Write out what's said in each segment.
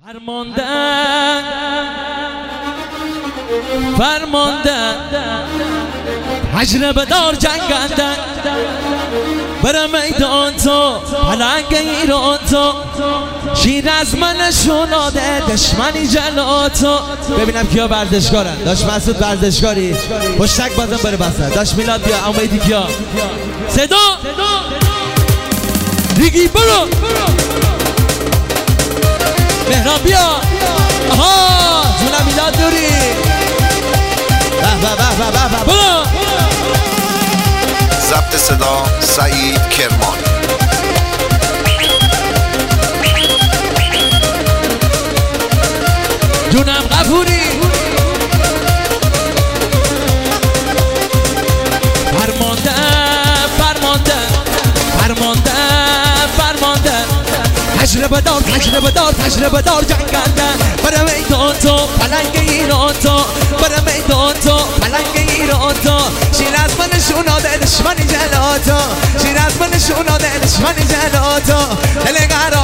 فرماندن تجربه دار جنگندن بره میدان تو پلنگ ایران تو شیر از من نشوناده دشمنی جلو تو. ببینم کیا ورزشکارن. داش مسعود ورزشکاری پشتک بازم بره بسن. داش میلاد بیا. امیدی کیا صدا دیگی برو مهران بیا. آها جونم میلاد دوری به به به به به برو. ضبط صدا سعید کرمان. جونم غفوری فرمانده تجربه دار جنگندن بره میدان تو پلنگ ایران تو بره میدان تو پلنگ ایران تو شیر از من نشوناده دشمنی جلو تو شیر از من نشوناده دشمنی جلو تو دل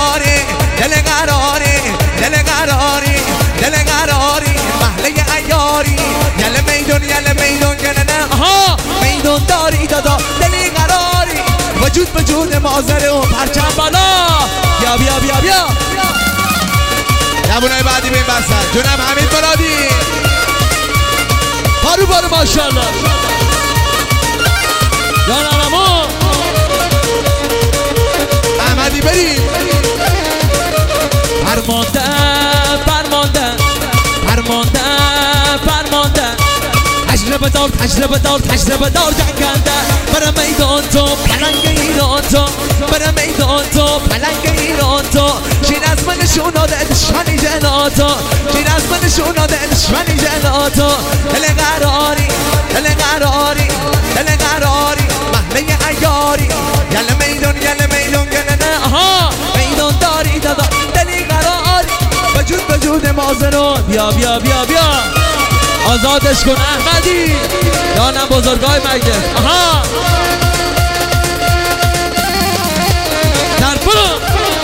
قراری محله عیاری یل میدون گننه آها میدون داری دادا دلی قراری وجود مازره و پرچم بالا بیا نمونه بعدی بین بستن. جونم حمید مرادی بارو ماشاءالله جانم امو احمدی بریم. فرماندن تجربه دار جنگنده بره میدان تو پلنگ ایران تو بره میدان تو پلنگ ایران تو شیر از من نشوناده دشمنی جلو تو شیر از من نشوناده دشمنی جلو تو دل قراری محله عیاری یل میدون گننه آها میدون داری دادا دلی قراری وجود مازنو بیا آزادش کن احمدی جانم بزرگای مگه آها در برو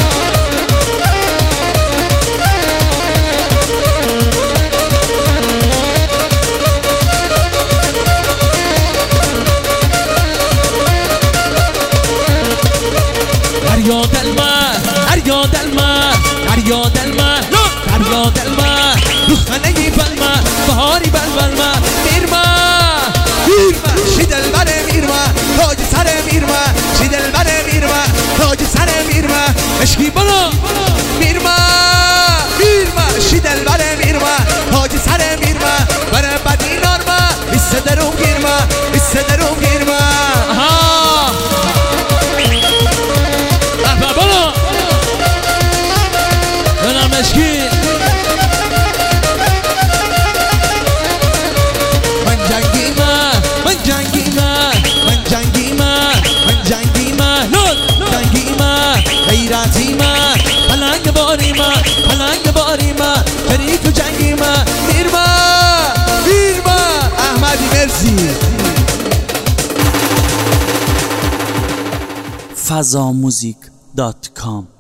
فریاد المه دخنه بلمه بهاری بلمه میرمه شی دلبر میرمه تاج سر میرمه شی دلبر میرمه تاج سر میرمه اشکی برو میرمه شی دلبر میرمه تاج سر میرمه بره بدی نارمه بیسته درون گیرمه آها احبه برو دونم اشکی پلنگ باری ما شریک و جنگی ما میرما احمدی مرسی. fazamuzik.com